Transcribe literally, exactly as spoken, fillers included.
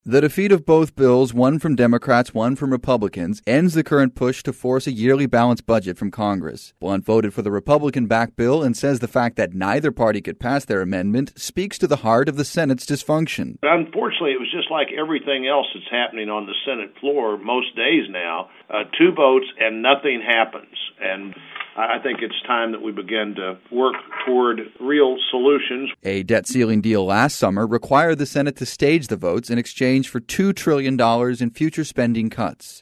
The defeat of both bills, one from Democrats, one from Republicans, ends the current push to force a yearly balanced budget from Congress. Blunt voted for the Republican-backed bill and says the fact that neither party could pass their amendment speaks to the heart of the Senate's dysfunction. Unfortunately, it was just like everything else that's happening on the Senate floor most days now. Uh, two votes and nothing happens. And I think it's time that we begin to work toward real solutions. A debt ceiling deal last summer required the Senate to stage the votes in exchange for two trillion dollars in future spending cuts.